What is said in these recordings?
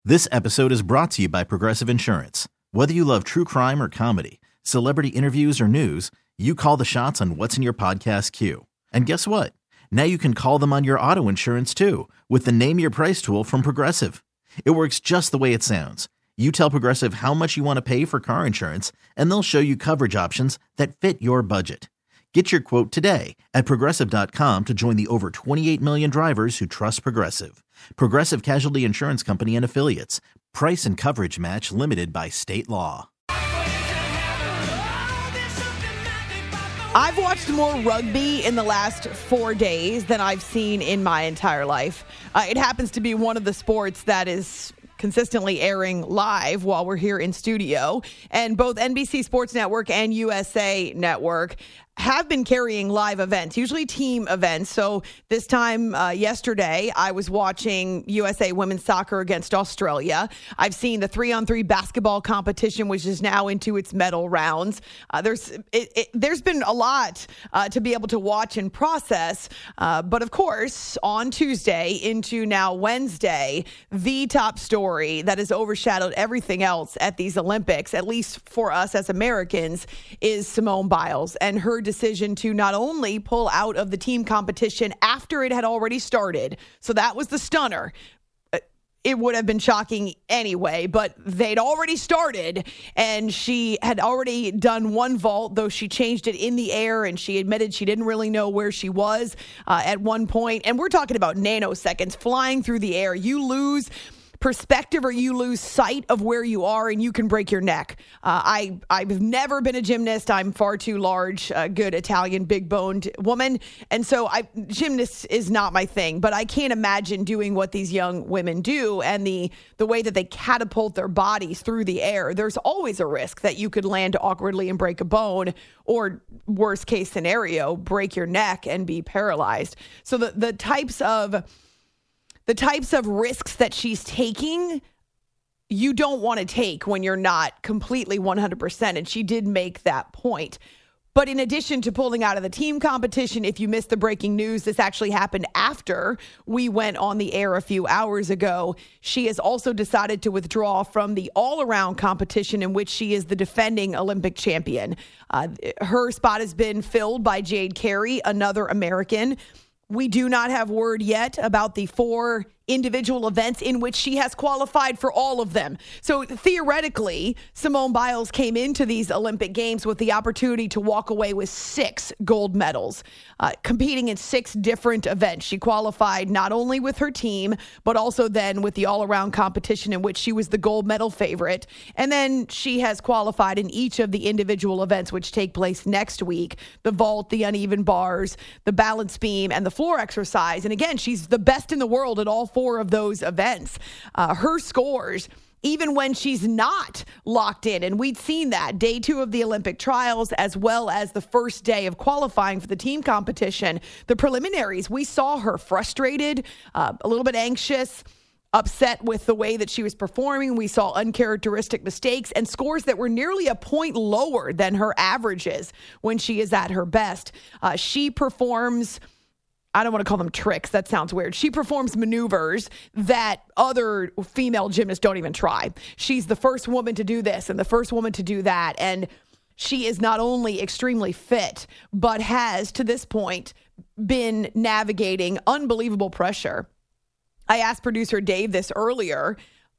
This episode is brought to you by Progressive Insurance. Whether you love true crime or comedy, celebrity interviews or news, you call the shots on what's in your podcast queue. And guess what? Now you can call them on your auto insurance too with the Name Your Price tool from Progressive. It works just the way it sounds. You tell Progressive how much you want to pay for car insurance, and they'll show you coverage options that fit your budget. Get your quote today at Progressive.com to join the over 28 million drivers who trust Progressive. Progressive Casualty Insurance Company and Affiliates. Price and coverage match limited by state law. I've watched more rugby in the last 4 days than I've seen in my entire life. It happens to be one of the sports that is consistently airing live while we're here in studio. And both NBC Sports Network and USA Network have been carrying live events, usually team events. So this time yesterday, I was watching USA Women's Soccer against Australia. I've seen the 3-on-3 basketball competition, which is now into its medal rounds. There's been a lot to be able to watch and process. But of course, on Tuesday into now Wednesday, the top story that has overshadowed everything else at these Olympics, at least for us as Americans, is Simone Biles and her decision to not only pull out of the team competition after it had already started. So that was the stunner. It would have been shocking anyway, but they'd already started, and she had already done one vault, though she changed it in the air, and she admitted she didn't really know where she was at one point. And we're talking about nanoseconds flying through the air. You lose perspective or you lose sight of where you are and you can break your neck. I've never been a gymnast. I'm far too large, a good Italian big boned woman. And so gymnast is not my thing, but I can't imagine doing what these young women do and the way that they catapult their bodies through the air. There's always a risk that you could land awkwardly and break a bone, or worst case scenario, break your neck and be paralyzed. So the types of risks that she's taking, you don't want to take when you're not completely 100%. And she did make that point. But in addition to pulling out of the team competition, if you missed the breaking news, this actually happened after we went on the air a few hours ago. She has also decided to withdraw from the all-around competition in which she is the defending Olympic champion. Her spot has been filled by Jade Carey, another American. We do not have word yet about the 4 individual events in which she has qualified for all of them. So theoretically, Simone Biles came into these Olympic Games with the opportunity to walk away with 6 gold medals, competing in 6 different events. She qualified not only with her team, but also then with the all-around competition in which she was the gold medal favorite. And then she has qualified in each of the individual events which take place next week: the vault, the uneven bars, the balance beam, and the floor exercise. And again, she's the best in the world at all 4 of those events. Her scores, even when she's not locked in, and we'd seen that day 2 of the Olympic trials, as well as the first day of qualifying for the team competition, the preliminaries, we saw her frustrated, a little bit anxious, upset with the way that she was performing. We saw uncharacteristic mistakes and scores that were nearly a point lower than her averages when she is at her best. She performs, I don't want to call them tricks. That sounds weird. She performs maneuvers that other female gymnasts don't even try. She's the first woman to do this and the first woman to do that. And she is not only extremely fit, but has, to this point, been navigating unbelievable pressure. I asked producer Dave this earlier.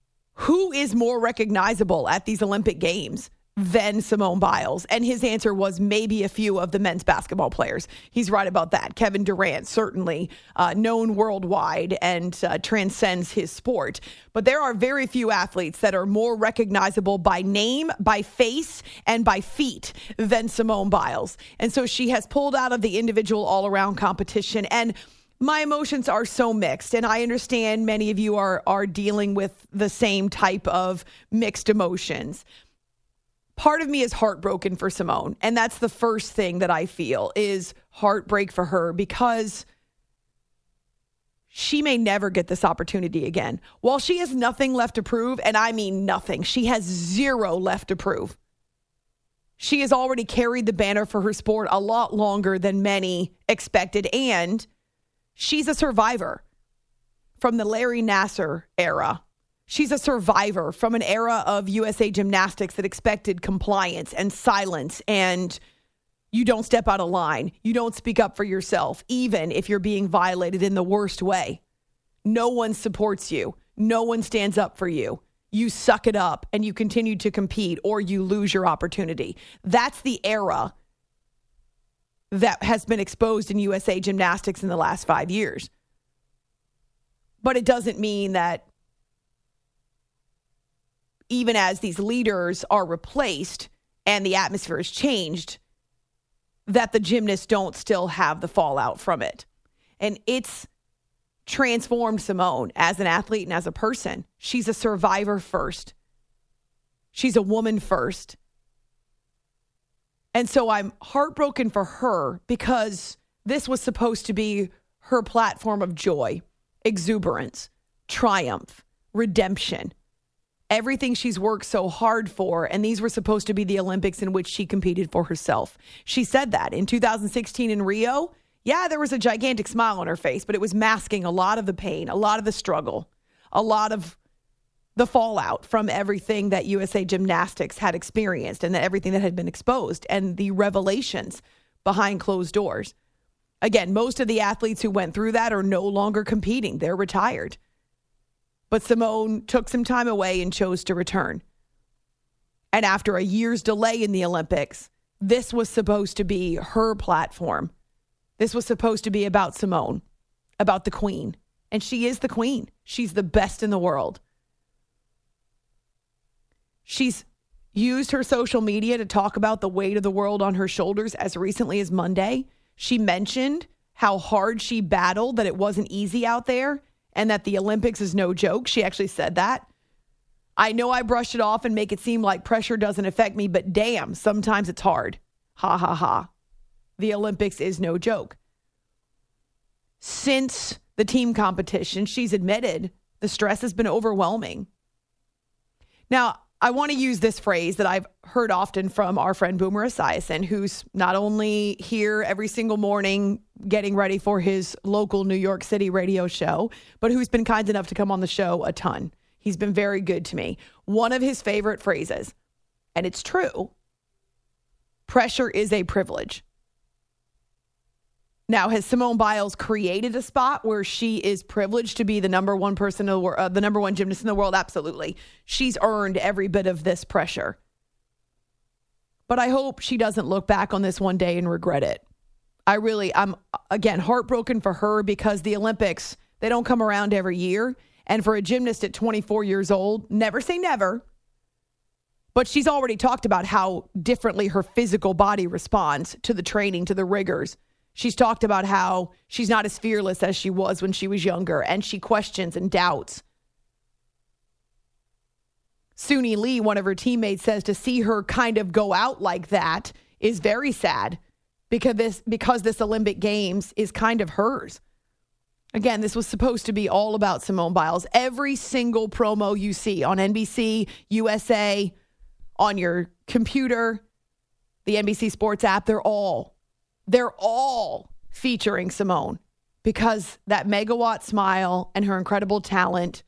Who is more recognizable at these Olympic Games than Simone Biles? And his answer was maybe a few of the men's basketball players. He's right about that. Kevin Durant, certainly known worldwide and transcends his sport. But there are very few athletes that are more recognizable by name, by face, and by feet than Simone Biles. And so she has pulled out of the individual all-around competition. And my emotions are so mixed, and I understand many of you are dealing with the same type of mixed emotions. Part of me is heartbroken for Simone, and that's the first thing that I feel is heartbreak for her, because she may never get this opportunity again. While she has nothing left to prove, and I mean nothing, she has 0 left to prove. She has already carried the banner for her sport a lot longer than many expected, and she's a survivor from the Larry Nassar era. She's a survivor from an era of USA Gymnastics that expected compliance and silence, and you don't step out of line. You don't speak up for yourself, even if you're being violated in the worst way. No one supports you. No one stands up for you. You suck it up and you continue to compete, or you lose your opportunity. That's the era that has been exposed in USA Gymnastics in the last 5 years. But it doesn't mean that even as these leaders are replaced and the atmosphere has changed, that the gymnasts don't still have the fallout from it. And it's transformed Simone as an athlete and as a person. She's a survivor first. She's a woman first. And so I'm heartbroken for her because this was supposed to be her platform of joy, exuberance, triumph, redemption, everything she's worked so hard for. And these were supposed to be the Olympics in which she competed for herself. She said that in 2016 in Rio. Yeah, there was a gigantic smile on her face, but it was masking a lot of the pain, a lot of the struggle, a lot of the fallout from everything that USA Gymnastics had experienced and everything that had been exposed and the revelations behind closed doors. Again, most of the athletes who went through that are no longer competing. They're retired. But Simone took some time away and chose to return. And after a year's delay in the Olympics, this was supposed to be her platform. This was supposed to be about Simone, about the queen. And she is the queen. She's the best in the world. She's used her social media to talk about the weight of the world on her shoulders as recently as Monday. She mentioned how hard she battled, that it wasn't easy out there, and that the Olympics is no joke. She actually said that. I know I brushed it off and make it seem like pressure doesn't affect me, but damn, sometimes it's hard. Ha, ha, ha. The Olympics is no joke. Since the team competition, she's admitted the stress has been overwhelming. Now, I want to use this phrase that I've heard often from our friend Boomer Esiason, who's not only here every single morning getting ready for his local New York City radio show, but who's been kind enough to come on the show a ton. He's been very good to me. One of his favorite phrases, and it's true, pressure is a privilege. Now, has Simone Biles created a spot where she is privileged to be the number one person, the number one gymnast in the world? Absolutely. She's earned every bit of this pressure. But I hope she doesn't look back on this one day and regret it. I'm again, heartbroken for her because the Olympics, they don't come around every year. And for a gymnast at 24 years old, never say never. But she's already talked about how differently her physical body responds to the training, to the rigors. She's talked about how she's not as fearless as she was when she was younger, and she questions and doubts. Suni Lee, one of her teammates, says to see her kind of go out like that is very sad because this Olympic Games is kind of hers. Again, this was supposed to be all about Simone Biles. Every single promo you see on NBC, USA, on your computer, the NBC Sports app, they're all featuring Simone because that megawatt smile and her incredible talent,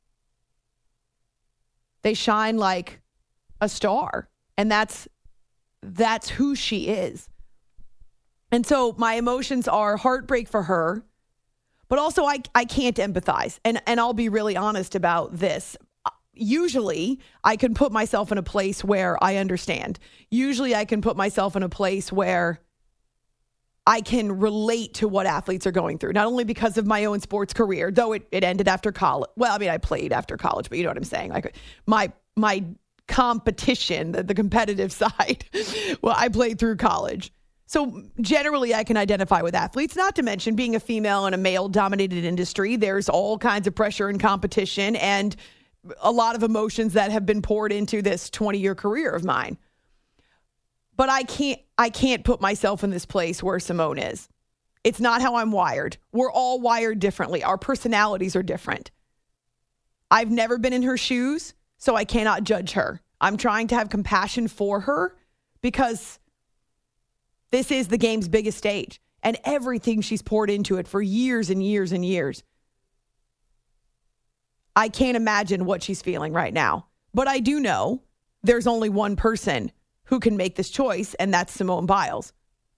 they shine like a star. And that's who she is. And so my emotions are heartbreak for her, but also I can't empathize. And I'll be really honest about this. Usually I can put myself in a place where I understand. Usually I can put myself in a place where I can relate to what athletes are going through, not only because of my own sports career, though it ended after college. Well, I mean, I played after college, but you know what I'm saying? Like my competition, the competitive side, well, I played through college. So generally I can identify with athletes, not to mention being a female in a male-dominated industry. There's all kinds of pressure and competition and a lot of emotions that have been poured into this 20-year career of mine. But I can't put myself in this place where Simone is. It's not how I'm wired. We're all wired differently. Our personalities are different. I've never been in her shoes, so I cannot judge her. I'm trying to have compassion for her because this is the game's biggest stage and everything she's poured into it for years and years and years. I can't imagine what she's feeling right now. But I do know there's only one person who can make this choice, and that's Simone Biles.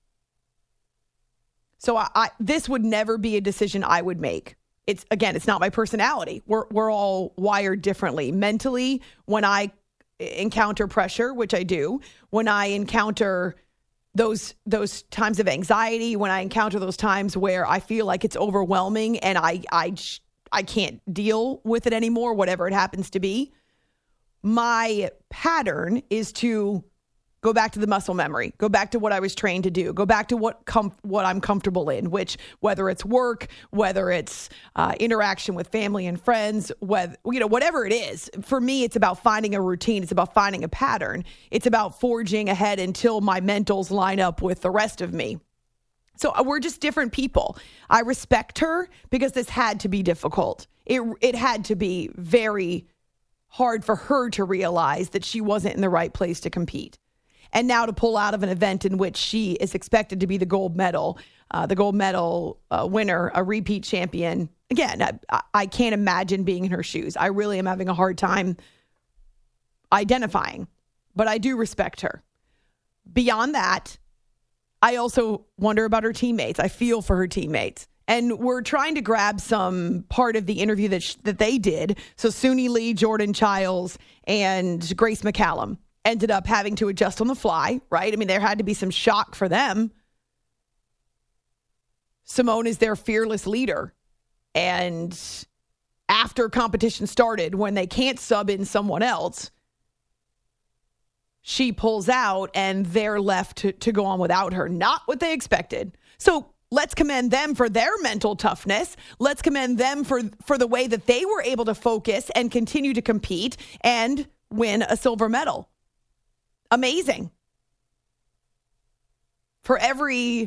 So this would never be a decision I would make. It's not my personality. We're all wired differently. Mentally, when I encounter pressure, which I do, when I encounter those times of anxiety, when I encounter those times where I feel like it's overwhelming and I can't deal with it anymore, whatever it happens to be, my pattern is to go back to the muscle memory, go back to what I was trained to do, go back to what I'm comfortable in, which whether it's work, whether it's interaction with family and friends, whatever it is. For me, it's about finding a routine. It's about finding a pattern. It's about forging ahead until my mentals line up with the rest of me. So we're just different people. I respect her because this had to be difficult. It had to be very hard for her to realize that she wasn't in the right place to compete. And now to pull out of an event in which she is expected to be the gold medal winner, a repeat champion. Again, I can't imagine being in her shoes. I really am having a hard time identifying, but I do respect her. Beyond that, I also wonder about her teammates. I feel for her teammates. And we're trying to grab some part of the interview that they did. So Suni Lee, Jordan Chiles, and Grace McCallum ended up having to adjust on the fly, right? I mean, there had to be some shock for them. Simone is their fearless leader. And after competition started, when they can't sub in someone else, she pulls out and they're left to go on without her. Not what they expected. So let's commend them for their mental toughness. Let's commend them for the way that they were able to focus and continue to compete and win a silver medal. Amazing. For every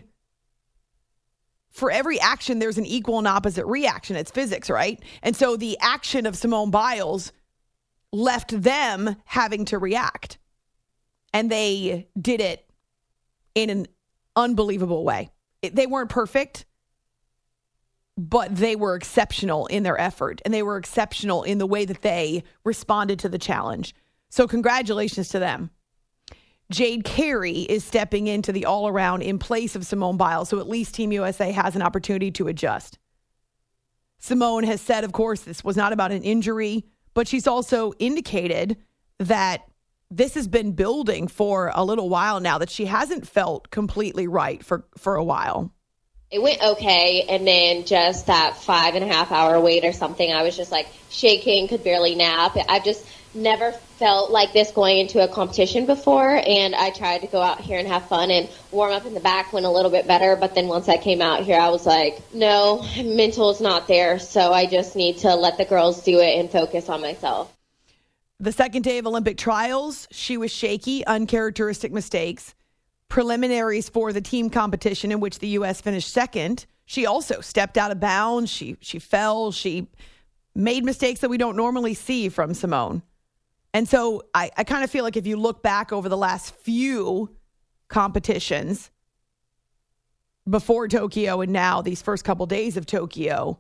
action, there's an equal and opposite reaction. It's physics, right? And so the action of Simone Biles left them having to react. And they did it in an unbelievable way. They weren't perfect, but they were exceptional in their effort. And they were exceptional in the way that they responded to the challenge. So congratulations to them. Jade Carey is stepping into the all-around in place of Simone Biles, so at least Team USA has an opportunity to adjust. Simone has said, of course, this was not about an injury, but she's also indicated that this has been building for a little while now, that she hasn't felt completely right for a while. It went okay, and then just that 5.5 hour wait or something, I was just like shaking, could barely nap. I've just never felt like this going into a competition before, and I tried to go out here and have fun and warm up in the back, went a little bit better, but then once I came out here, I was like, no, mental is not there, so I just need to let the girls do it and focus on myself. The second day of Olympic trials, she was shaky, uncharacteristic mistakes. Preliminaries for the team competition in which the U.S. finished second, she also stepped out of bounds. She fell. She made mistakes that we don't normally see from Simone. And so I kind of feel like if you look back over the last few competitions before Tokyo and now these first couple days of Tokyo,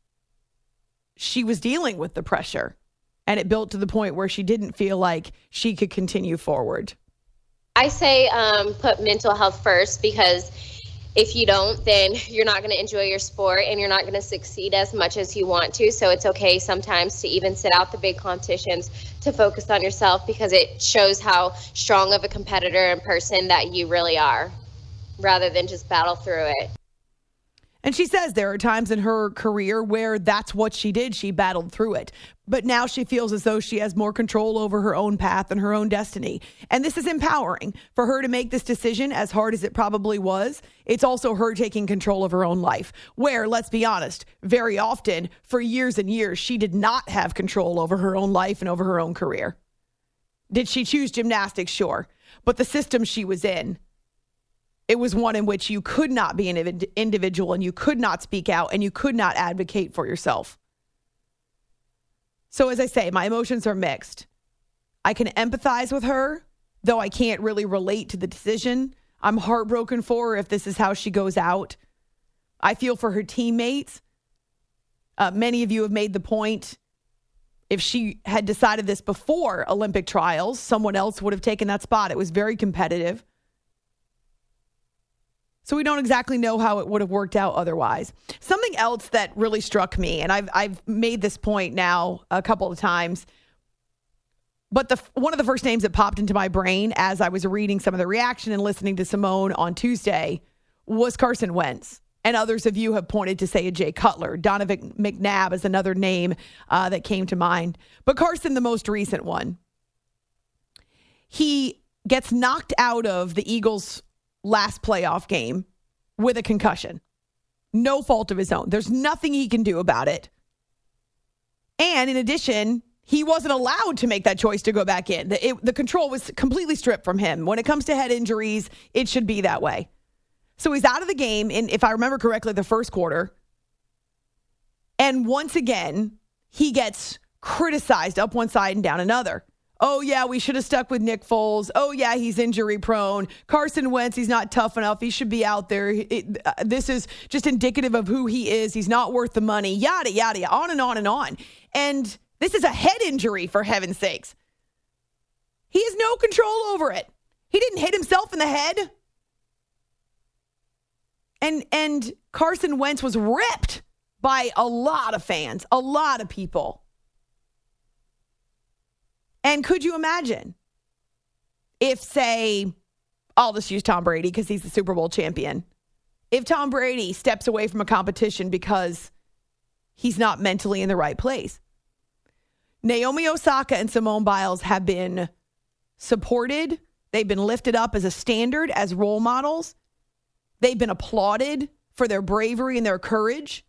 she was dealing with the pressure. And it built to the point where she didn't feel like she could continue forward. I say put mental health first, because if you don't, then you're not going to enjoy your sport and you're not going to succeed as much as you want to. So it's okay sometimes to even sit out the big competitions to focus on yourself, because it shows how strong of a competitor and person that you really are, rather than just battle through it. And she says there are times in her career where that's what she did. She battled through it. But now she feels as though she has more control over her own path and her own destiny. And this is empowering for her to make this decision, as hard as it probably was. It's also her taking control of her own life, where, let's be honest, very often for years and years, she did not have control over her own life and over her own career. Did she choose gymnastics? Sure. But the system she was in, it was one in which you could not be an individual and you could not speak out and you could not advocate for yourself. So as I say, my emotions are mixed. I can empathize with her, though I can't really relate to the decision. I'm heartbroken for her if this is how she goes out. I feel for her teammates. Many of you have made the point If she had decided this before Olympic trials, someone else would have taken that spot. It was very competitive. So we don't exactly know how it would have worked out otherwise. Something else that really struck me, and I've made this point now a couple of times, but one of the first names that popped into my brain as I was reading some of the reaction and listening to Simone on Tuesday was Carson Wentz. And others of you have pointed to, say, a Jay Cutler. Donovan McNabb is another name that came to mind. But Carson, the most recent one. He gets knocked out of the Eagles' last playoff game with a concussion. No fault of his own. There's nothing he can do about it. And in addition, he wasn't allowed to make that choice to go back in. The control was completely stripped from him. When it comes to head injuries, it should be that way. So he's out of the game in, if I remember correctly, the first quarter. And once again, he gets criticized up one side and down another. Oh, yeah, we should have stuck with Nick Foles. Oh, yeah, he's injury prone. Carson Wentz, he's not tough enough. He should be out there. This is just indicative of who he is. He's not worth the money. Yada, yada, on and on and on. And this is a head injury, for heaven's sakes. He has no control over it. He didn't hit himself in the head. And Carson Wentz was ripped by a lot of fans, a lot of people. And could you imagine if, say, I'll just use Tom Brady because he's the Super Bowl champion. If Tom Brady steps away from a competition because he's not mentally in the right place. Naomi Osaka and Simone Biles have been supported. They've been lifted up as a standard, as role models. They've been applauded for their bravery and their courage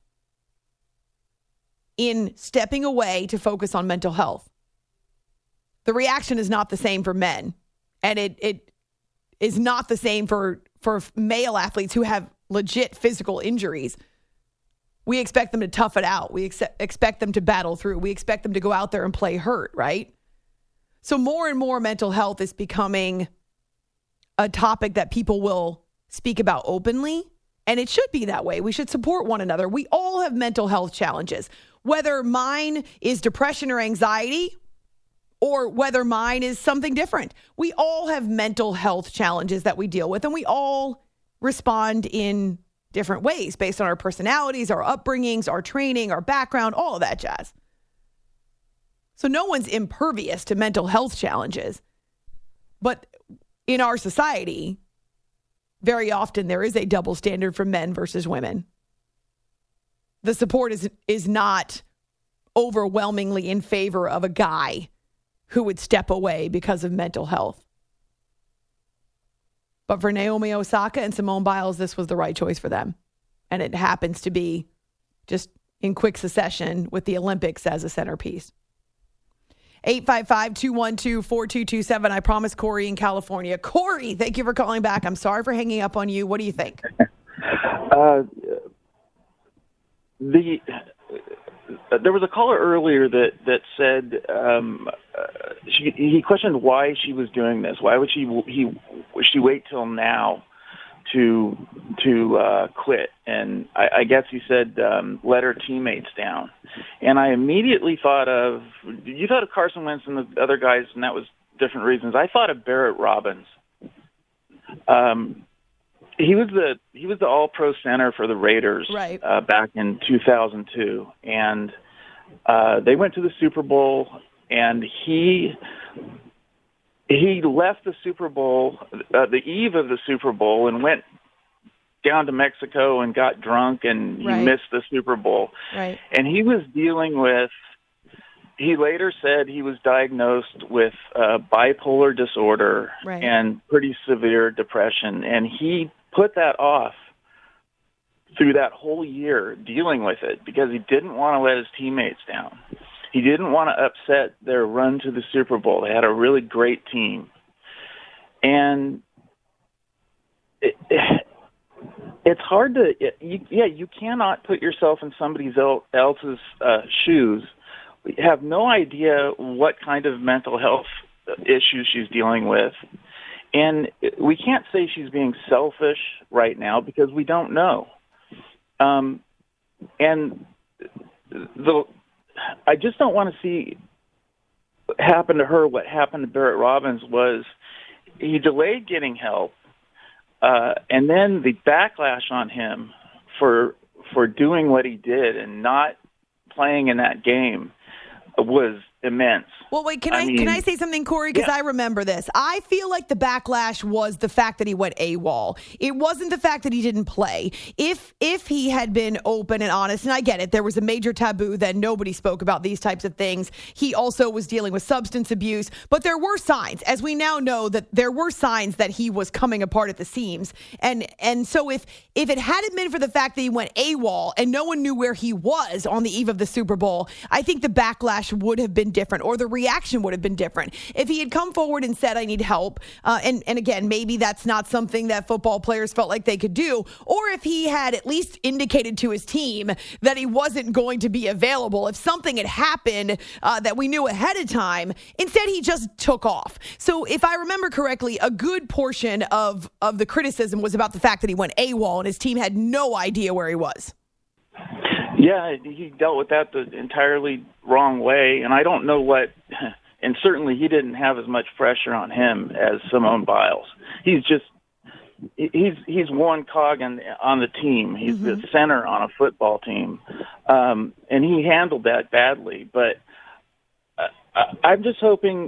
in stepping away to focus on mental health. The reaction is not the same for men, and it is not the same for male athletes who have legit physical injuries. We expect them to tough it out. We expect them to battle through. We expect them to go out there and play hurt, right? So more and more mental health is becoming a topic that people will speak about openly, and it should be that way. We should support one another. We all have mental health challenges, whether mine is depression or anxiety or whether mine is something different. We all have mental health challenges that we deal with, and we all respond in different ways based on our personalities, our upbringings, our training, our background, all of that jazz. So no one's impervious to mental health challenges. But in our society, very often there is a double standard for men versus women. The support is not overwhelmingly in favor of a guy who would step away because of mental health. But for Naomi Osaka and Simone Biles, this was the right choice for them. And it happens to be just in quick succession with the Olympics as a centerpiece. 855-212-4227. I promised Corey in California. Corey, thank you for calling back. I'm sorry for hanging up on you. What do you think? There was a caller earlier that said he questioned why she was doing this. Why would she wait till now to quit? And I guess he said let her teammates down. And I immediately thought of Carson Wentz and the other guys, and that was different reasons. I thought of Barrett Robbins. He was the All-Pro center for the Raiders, right, back in 2002, and they went to the Super Bowl, and he left the Super Bowl, the eve of the Super Bowl, and went down to Mexico and got drunk, and he missed the Super Bowl. Right. And he was dealing with. He later said he was diagnosed with bipolar disorder and pretty severe depression, and he put that off through that whole year dealing with it because he didn't want to let his teammates down. He didn't want to upset their run to the Super Bowl. They had a really great team. And it's hard to, you cannot put yourself in somebody else's shoes. We have no idea what kind of mental health issues she's dealing with. And we can't say she's being selfish right now because we don't know. And I just don't want to see happen to her. What happened to Barrett Robbins was he delayed getting help, and then the backlash on him for doing what he did and not playing in that game was immense. Well, wait, can I say something, Corey? Because I remember this. I feel like the backlash was the fact that he went AWOL. It wasn't the fact that he didn't play. If he had been open and honest, and I get it, there was a major taboo that nobody spoke about these types of things. He also was dealing with substance abuse, but there were signs, as we now know, that there were signs that he was coming apart at the seams. And so if it hadn't been for the fact that he went AWOL and no one knew where he was on the eve of the Super Bowl, I think the backlash would have been different, or the reaction would have been different. If he had come forward and said, I need help, and again, maybe that's not something that football players felt like they could do, or if he had at least indicated to his team that he wasn't going to be available, if something had happened that we knew ahead of time, instead he just took off. So if I remember correctly, a good portion of the criticism was about the fact that he went AWOL and his team had no idea where he was. Yeah, he dealt with that the entirely wrong way, and I don't know what, and certainly he didn't have as much pressure on him as Simone Biles. He's one cog on the team. He's the center on a football team, and he handled that badly. But I'm just hoping,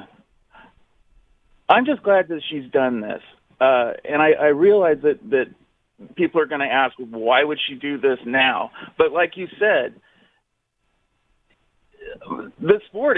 I'm just glad that she's done this, and I realize that people are going to ask, why would she do this now? But like you said, the sport,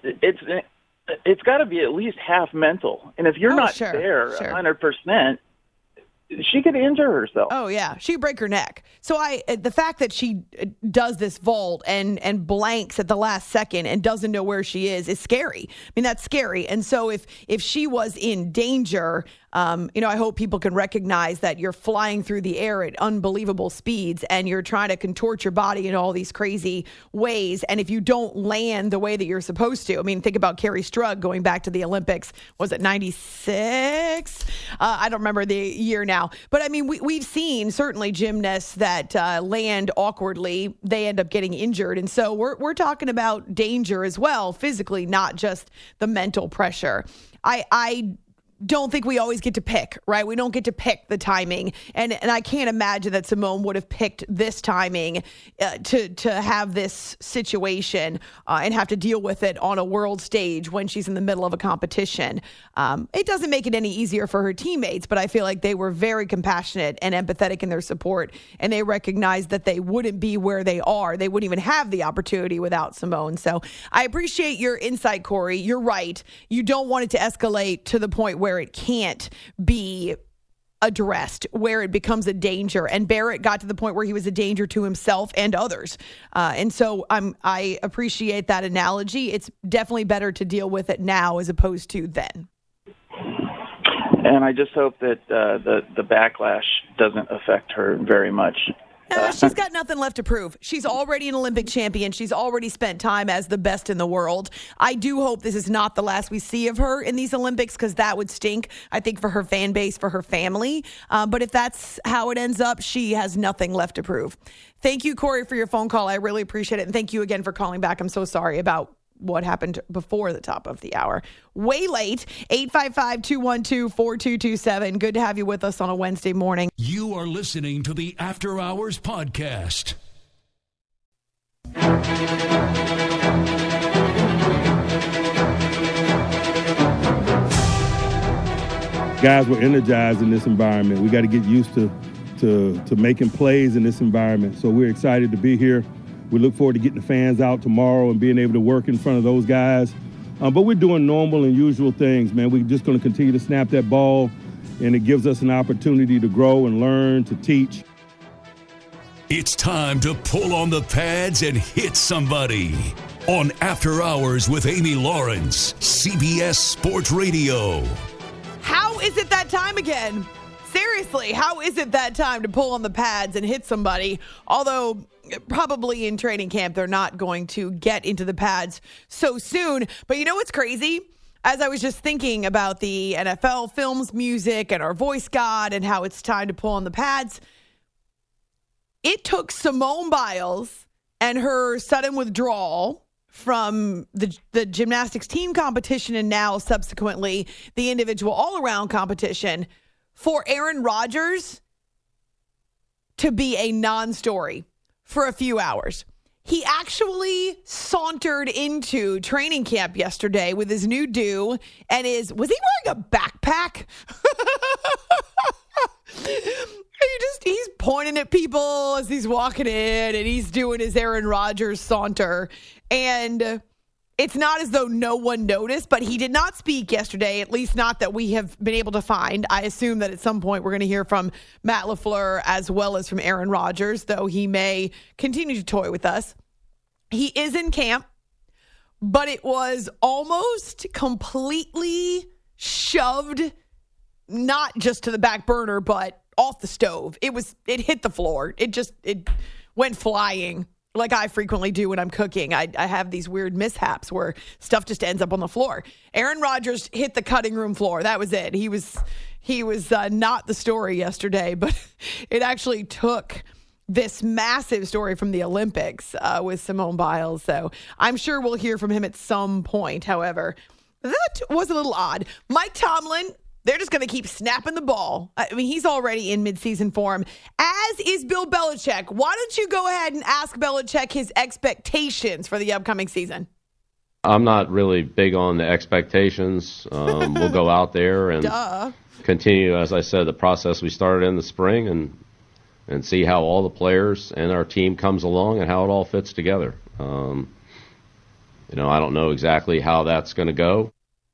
it's got to be at least half mental. And if you're not there 100%, she could injure herself. Oh, yeah. She'd break her neck. So the fact that she does this vault and blanks at the last second and doesn't know where she is scary. I mean, that's scary. And so if she was in danger, I hope people can recognize that you're flying through the air at unbelievable speeds and you're trying to contort your body in all these crazy ways. And if you don't land the way that you're supposed to, I mean, think about Carrie Strug going back to the Olympics. Was it 96? I don't remember the year now. But I mean, we've seen certainly gymnasts that land awkwardly. They end up getting injured. And so we're talking about danger as well, physically, not just the mental pressure. I don't think we always get to pick, right? We don't get to pick the timing. And I can't imagine that Simone would have picked this timing to have this situation and have to deal with it on a world stage when she's in the middle of a competition. It doesn't make it any easier for her teammates, but I feel like they were very compassionate and empathetic in their support, and they recognized that they wouldn't be where they are. They wouldn't even have the opportunity without Simone. So I appreciate your insight, Corey. You're right. You don't want it to escalate to the point where it can't be addressed, where it becomes a danger. And Barrett got to the point where he was a danger to himself and others. And so I appreciate that analogy. It's definitely better to deal with it now as opposed to then. And I just hope that the backlash doesn't affect her very much. No, she's got nothing left to prove. She's already an Olympic champion. She's already spent time as the best in the world. I do hope this is not the last we see of her in these Olympics, because that would stink, I think, for her fan base, for her family. But if that's how it ends up, she has nothing left to prove. Thank you, Corey, for your phone call. I really appreciate it. And thank you again for calling back. I'm so sorry about what happened before the top of the hour. Way late. 855-212-4227. Good to have you with us on a Wednesday morning. You are listening to the After Hours Podcast. Guys were energized in this environment. We got to get used to making plays in this environment. So we're excited to be here. We look forward to getting the fans out tomorrow and being able to work in front of those guys. But we're doing normal and usual things, man. We're just going to continue to snap that ball, and it gives us an opportunity to grow and learn, to teach. It's time to pull on the pads and hit somebody on After Hours with Amy Lawrence, CBS Sports Radio. How is it that time again? Seriously, how is it that time to pull on the pads and hit somebody? Although probably in training camp, they're not going to get into the pads so soon. But you know what's crazy? As I was just thinking about the NFL films, music, and our voice god and how it's time to pull on the pads, it took Simone Biles and her sudden withdrawal from the gymnastics team competition and now subsequently the individual all-around competition for Aaron Rodgers to be a non-story for a few hours. He actually sauntered into training camp yesterday with his new do and was he wearing a backpack? He's pointing at people as he's walking in and he's doing his Aaron Rodgers saunter. And it's not as though no one noticed, but he did not speak yesterday, at least not that we have been able to find. I assume that at some point we're going to hear from Matt LaFleur as well as from Aaron Rodgers, though he may continue to toy with us. He is in camp, but it was almost completely shoved, not just to the back burner, but off the stove. It hit the floor. It went flying. Like I frequently do when I'm cooking. I have these weird mishaps where stuff just ends up on the floor. Aaron Rodgers hit the cutting room floor. That was it. He was not the story yesterday, but it actually took this massive story from the Olympics with Simone Biles. So I'm sure we'll hear from him at some point. However, that was a little odd. Mike Tomlin, they're just going to keep snapping the ball. I mean, he's already in midseason form, as is Bill Belichick. Why don't you go ahead and ask Belichick his expectations for the upcoming season? I'm not really big on the expectations. We'll go out there and continue, as I said, the process we started in the spring and see how all the players and our team comes along and how it all fits together. I don't know exactly how that's going to go.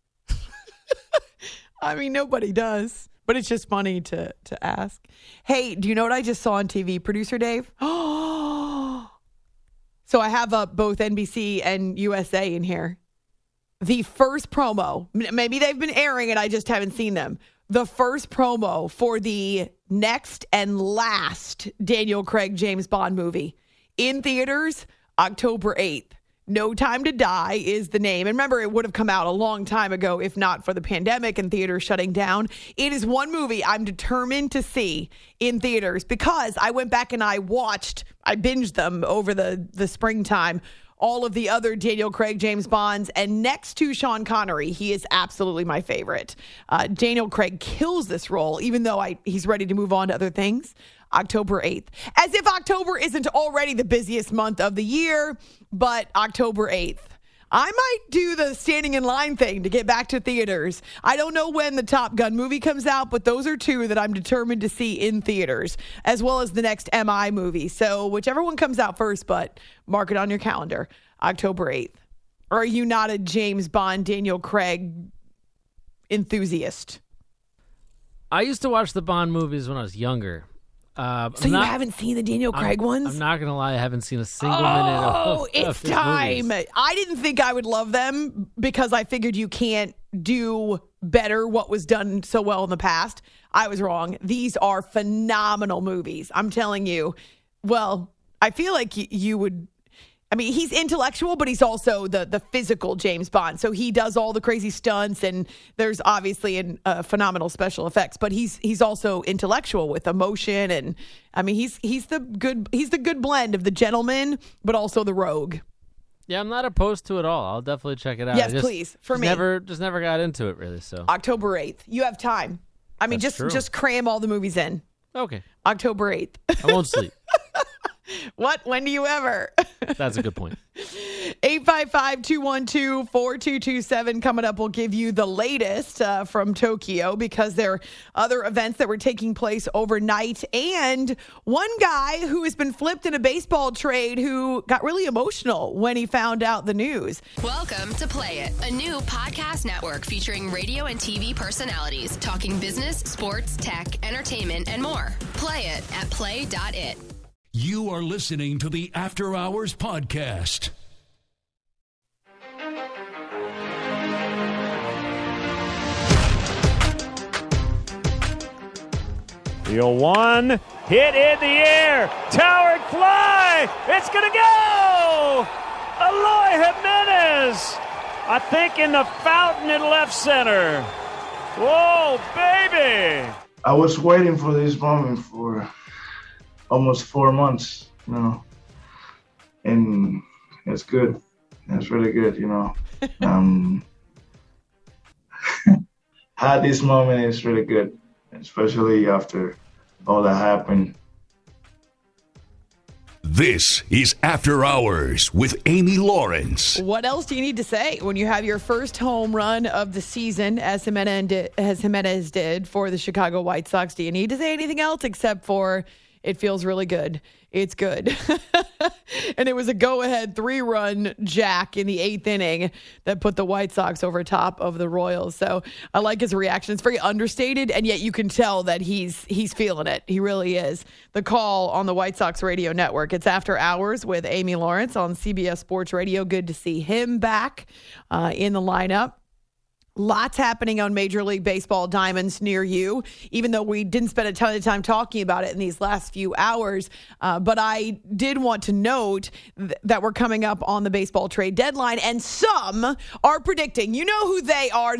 I mean, nobody does, but it's just funny to ask. Hey, do you know what I just saw on TV, Producer Dave? Oh, so I have up both NBC and USA in here. The first promo, maybe they've been airing it, I just haven't seen them. The first promo for the next and last Daniel Craig James Bond movie in theaters, October 8th. No Time to Die is the name. And remember, it would have come out a long time ago if not for the pandemic and theaters shutting down. It is one movie I'm determined to see in theaters because I went back and I binged them over the springtime, all of the other Daniel Craig James Bonds. And next to Sean Connery, he is absolutely my favorite. Daniel Craig kills this role, even though he's ready to move on to other things. October 8th. As if October isn't already the busiest month of the year, but October 8th. I might do the standing in line thing to get back to theaters. I don't know when the Top Gun movie comes out, but those are two that I'm determined to see in theaters, as well as the next MI movie. So whichever one comes out first, but mark it on your calendar, October 8th. Or are you not a James Bond, Daniel Craig enthusiast? I used to watch the Bond movies when I was younger. So you haven't seen the Daniel Craig ones? I'm not going to lie. I haven't seen a single minute of it's time. Movies. I didn't think I would love them because I figured you can't do better what was done so well in the past. I was wrong. These are phenomenal movies. I'm telling you. Well, I feel like you would. I mean, he's intellectual, but he's also the physical James Bond. So he does all the crazy stunts, and there's obviously phenomenal special effects. But he's also intellectual with emotion, and I mean, he's the good blend of the gentleman, but also the rogue. Yeah, I'm not opposed to it all. I'll definitely check it out. Yes, please. For me, never got into it really. So October 8th, you have time. I mean, just cram all the movies in. Okay. October 8th. I won't sleep. What? When do you ever? That's a good point. 855-212-4227. Coming up, we'll give you the latest from Tokyo because there are other events that were taking place overnight. And one guy who has been flipped in a baseball trade who got really emotional when he found out the news. Welcome to Play It, a new podcast network featuring radio and TV personalities talking business, sports, tech, entertainment, and more. Play it at play.it. You are listening to the After Hours Podcast. The 0-1, hit in the air, towered fly, it's going to go! Eloy Jimenez, I think in the fountain in left center. Whoa, baby! I was waiting for this moment for almost 4 months, and it's good. It's really good, you know. Had this moment is really good, especially after all that happened. This is After Hours with Amy Lawrence. What else do you need to say when you have your first home run of the season, as Jimenez did for the Chicago White Sox? Do you need to say anything else except for it feels really good? It's good. And it was a go-ahead 3-run jack in the 8th inning that put the White Sox over top of the Royals. So I like his reaction. It's very understated, and yet you can tell that he's feeling it. He really is. The Call on the White Sox radio network. It's After Hours with Amy Lawrence on CBS Sports Radio. Good to see him back in the lineup. Lots happening on Major League Baseball diamonds near you, even though we didn't spend a ton of time talking about it in these last few hours. But I did want to note that we're coming up on the baseball trade deadline, and some are predicting, you know who they are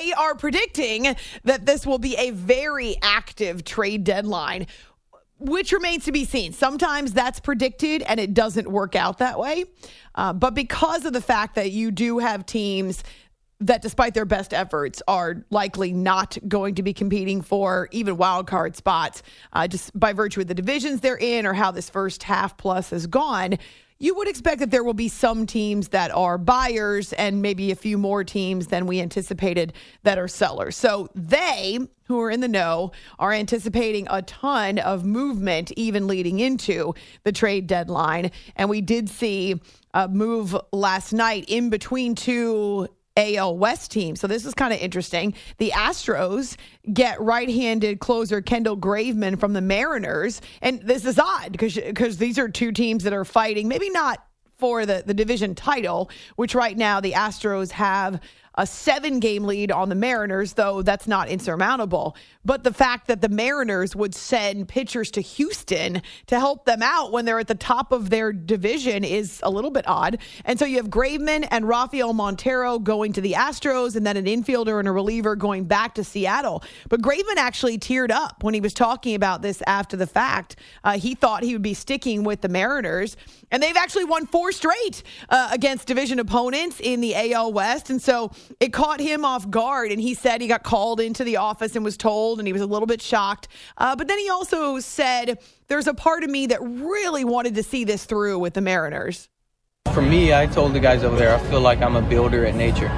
predicting that this will be a very active trade deadline, which remains to be seen. Sometimes that's predicted and it doesn't work out that way. But because of the fact that you do have teams that, despite their best efforts, are likely not going to be competing for even wild card spots, just by virtue of the divisions they're in or how this first half plus has gone, you would expect that there will be some teams that are buyers and maybe a few more teams than we anticipated that are sellers. So they, who are in the know, are anticipating a ton of movement even leading into the trade deadline. And we did see a move last night in between two AL West team. So this is kind of interesting. The Astros get right-handed closer Kendall Graveman from the Mariners. And this is odd because these are two teams that are fighting, maybe not for the division title, which right now the Astros have a 7-game lead on the Mariners, though that's not insurmountable. But the fact that the Mariners would send pitchers to Houston to help them out when they're at the top of their division is a little bit odd. And so you have Graveman and Rafael Montero going to the Astros, and then an infielder and a reliever going back to Seattle. But Graveman actually teared up when he was talking about this after the fact. He thought he would be sticking with the Mariners, and they've actually won 4 straight against division opponents in the AL West. And so it caught him off guard, and he said he got called into the office and was told, and he was a little bit shocked. But then he also said, there's a part of me that really wanted to see this through with the Mariners. For me, I told the guys over there, I feel like I'm a builder at nature.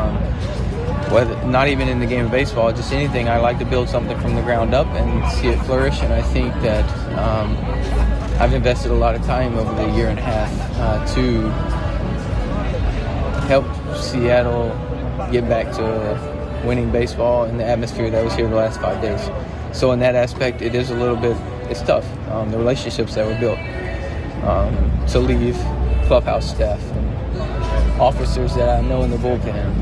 Whether not even in the game of baseball, just anything, I like to build something from the ground up and see it flourish. And I think that I've invested a lot of time over the year and a half to help Seattle get back to winning baseball in the atmosphere that was here the last 5 days. So in that aspect, it is a little bit, it's tough. The relationships that were built to leave, clubhouse staff and officers that I know in the bullpen.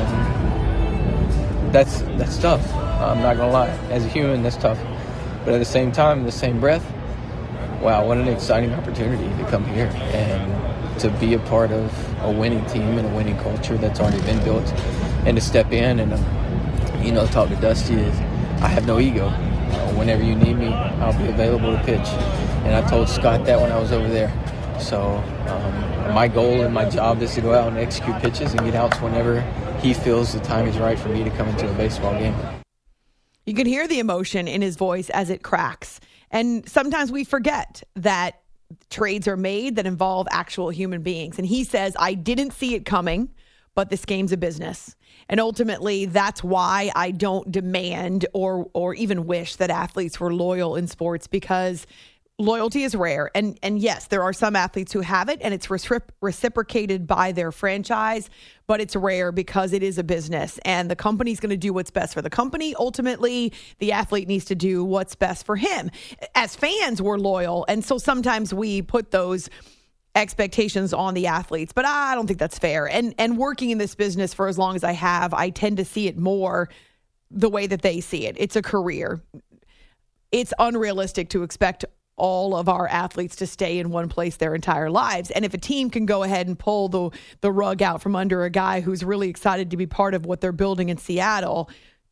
That's tough. I'm not gonna lie. As a human, that's tough. But at the same time, in the same breath, wow, what an exciting opportunity to come here and to be a part of a winning team and a winning culture that's already been built, and to step in and talk to Dusty is, I have no ego. Whenever you need me, I'll be available to pitch. And I told Scott that when I was over there. So my goal and my job is to go out and execute pitches and get outs whenever he feels the time is right for me to come into a baseball game. You can hear the emotion in his voice as it cracks. And sometimes we forget that trades are made that involve actual human beings. And he says, I didn't see it coming, but this game's a business. And ultimately, that's why I don't demand or even wish that athletes were loyal in sports, because loyalty is rare. And yes, there are some athletes who have it, and it's reciprocated by their franchise, but it's rare because it is a business, and the company's going to do what's best for the company. Ultimately, the athlete needs to do what's best for him. As fans, we're loyal, and so sometimes we put those expectations on the athletes, but I don't think that's fair. And working in this business for as long as I have, I tend to see it more the way that they see it. It's a career. It's unrealistic to expect all of our athletes to stay in one place their entire lives. And if a team can go ahead and pull the rug out from under a guy who's really excited to be part of what they're building in Seattle,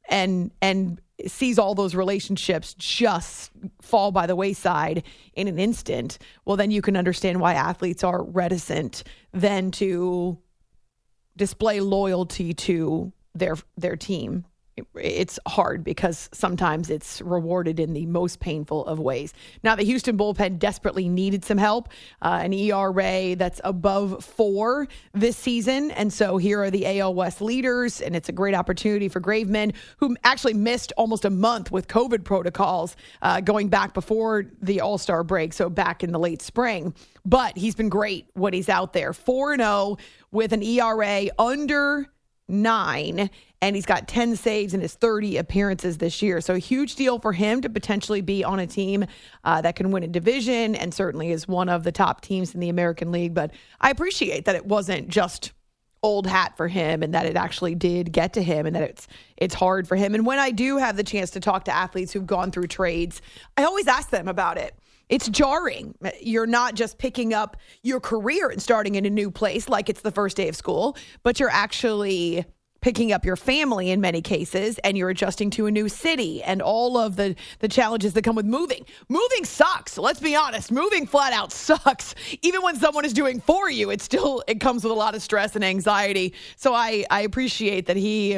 and sees all those relationships just fall by the wayside in an instant, well, then you can understand why athletes are reticent then to display loyalty to their team. It's hard because sometimes it's rewarded in the most painful of ways. Now, the Houston bullpen desperately needed some help, an ERA that's above 4 this season. And so here are the AL West leaders, and it's a great opportunity for Graveman, who actually missed almost a month with COVID protocols going back before the All-Star break, so back in the late spring. But he's been great when he's out there. 4-0 with an ERA under 9, and he's got 10 saves in his 30 appearances this year. So a huge deal for him to potentially be on a team that can win a division and certainly is one of the top teams in the American League. But I appreciate that it wasn't just old hat for him and that it actually did get to him and that it's hard for him. And when I do have the chance to talk to athletes who've gone through trades, I always ask them about it. It's jarring. You're not just picking up your career and starting in a new place like it's the first day of school, but you're actually picking up your family in many cases, and you're adjusting to a new city and all of the challenges that come with moving. Moving sucks. Let's be honest. Moving flat out sucks. Even when someone is doing for you, it comes with a lot of stress and anxiety. So I appreciate that he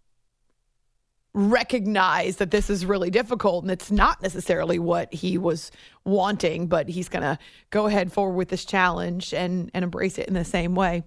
recognize that this is really difficult and it's not necessarily what he was wanting, but he's going to go ahead forward with this challenge and embrace it in the same way.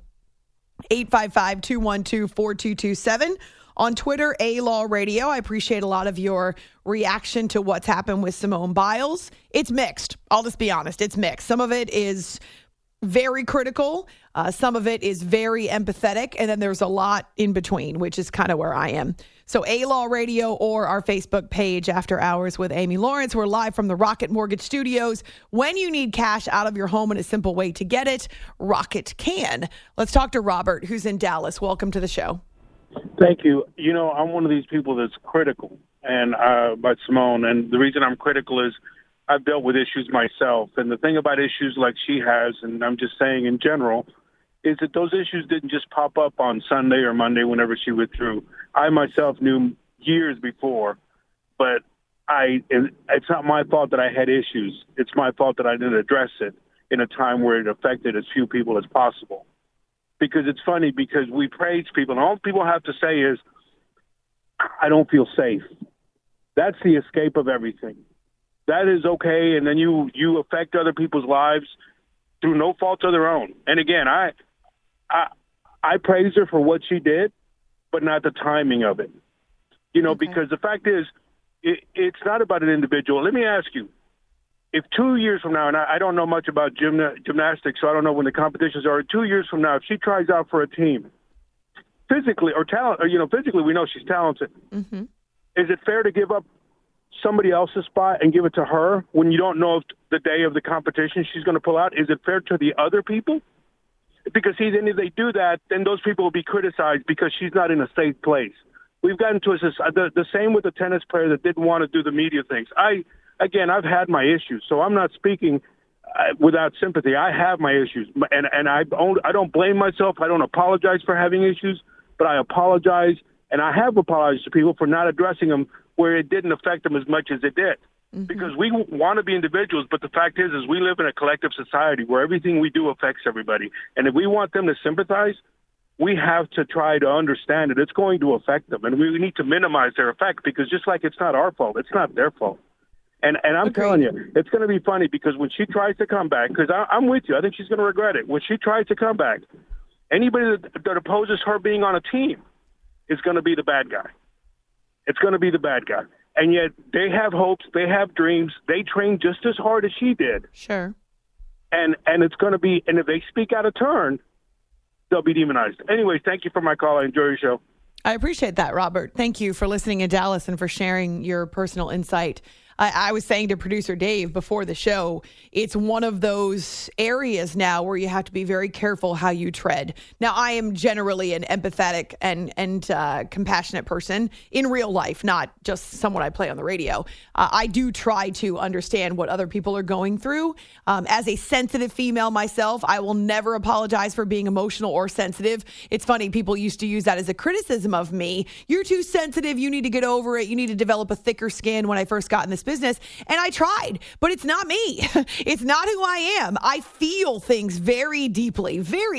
855-212-4227 on Twitter, A-Law Radio. I appreciate a lot of your reaction to what's happened with Simone Biles. It's mixed. I'll just be honest. It's mixed. Some of it is very critical. Some of it is very empathetic. And then there's a lot in between, which is kind of where I am. So A-Law Radio or our Facebook page, After Hours with Amy Lawrence. We're live from the Rocket Mortgage Studios. When you need cash out of your home and a simple way to get it, Rocket can. Let's talk to Robert, who's in Dallas. Welcome to the show. Thank you. You know, I'm one of these people that's critical and about Simone. And the reason I'm critical is I've dealt with issues myself. And the thing about issues like she has, and I'm just saying in general, is that those issues didn't just pop up on Sunday or Monday whenever she withdrew. I myself knew years before, but it's not my fault that I had issues. It's my fault that I didn't address it in a time where it affected as few people as possible. Because it's funny, because we praise people, and all people have to say is, I don't feel safe. That's the escape of everything. That is okay, and then you affect other people's lives through no fault of their own. And again, I praise her for what she did, but not the timing of it. You know, because the fact is, it's not about an individual. Let me ask you, if 2 years from now, and I don't know much about gymnastics, so I don't know when the competitions are, 2 years from now, if she tries out for a team, physically or talent, or, you know, physically we know she's talented. Mm-hmm. Is it fair to give up somebody else's spot and give it to her when you don't know if the day of the competition she's going to pull out? Is it fair to the other people? Because then if they do that, then those people will be criticized because she's not in a safe place. We've gotten to the same with the tennis player that didn't want to do the media things. I've had my issues, so I'm not speaking without sympathy. I have my issues, and I don't blame myself. I don't apologize for having issues, but I apologize, and I have apologized to people for not addressing them where it didn't affect them as much as it did. Mm-hmm. Because we want to be individuals, but the fact is we live in a collective society where everything we do affects everybody. And if we want them to sympathize, we have to try to understand that it's going to affect them. And we need to minimize their effect, because just like it's not our fault, it's not their fault. And I'm telling you, it's going to be funny, because when she tries to come back, because I'm with you, I think she's going to regret it. When she tries to come back, anybody that opposes her being on a team is going to be the bad guy. It's going to be the bad guy. And yet they have hopes, they have dreams, they train just as hard as she did. Sure. And it's going to be, and if they speak out of turn, they'll be demonized. Anyways, thank you for my call. I enjoy your show. I appreciate that, Robert. Thank you for listening in Dallas and for sharing your personal insight. I was saying to producer Dave before the show, it's one of those areas now where you have to be very careful how you tread. Now, I am generally an empathetic and compassionate person in real life, not just someone I play on the radio. I do try to understand what other people are going through. As a sensitive female myself, I will never apologize for being emotional or sensitive. It's funny, people used to use that as a criticism of me. You're too sensitive. You need to get over it. You need to develop a thicker skin when I first got in this business. And I tried, but it's not me. It's not who I am. I feel things very deeply.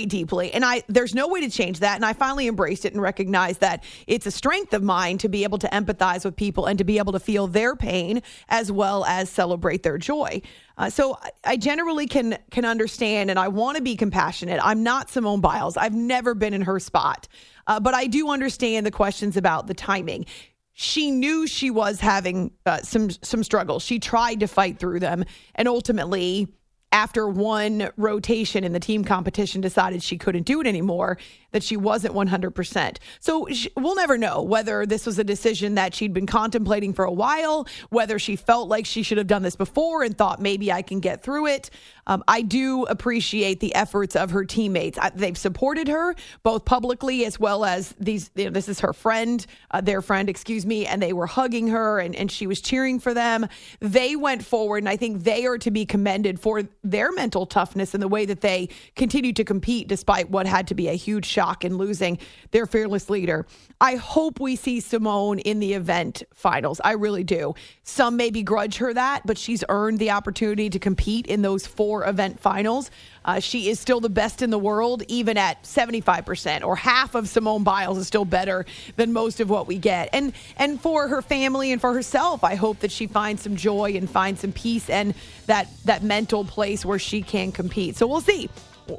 And there's no way to change that. And I finally embraced it and recognized that it's a strength of mine to be able to empathize with people and to be able to feel their pain as well as celebrate their joy. So I generally can understand, and I want to be compassionate. I'm not Simone Biles. I've never been in her spot. But I do understand the questions about the timing. She knew she was having some struggles. She tried to fight through them, and ultimately, after one rotation in the team competition, decided she couldn't do it anymore, that she wasn't 100%. So we'll never know whether this was a decision that she'd been contemplating for a while, whether she felt like she should have done this before and thought maybe I can get through it. I do appreciate the efforts of her teammates. They've supported her both publicly as well as this is her friend, their friend, and they were hugging her and she was cheering for them. They went forward, and I think they are to be commended for their mental toughness and the way that they continued to compete despite what had to be a huge shock in losing their fearless leader. I hope we see Simone in the event finals. I really do. Some may begrudge her that, but she's earned the opportunity to compete in those 4 event finals. She is still the best in the world, even at 75%, or half of Simone Biles is still better than most of what we get. And for her family and for herself, I hope that she finds some joy and finds some peace and that mental place where she can compete. So we'll see.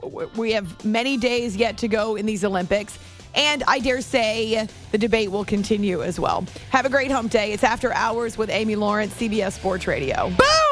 We have many days yet to go in these Olympics. And I dare say the debate will continue as well. Have a great hump day. It's After Hours with Amy Lawrence, CBS Sports Radio. Boom!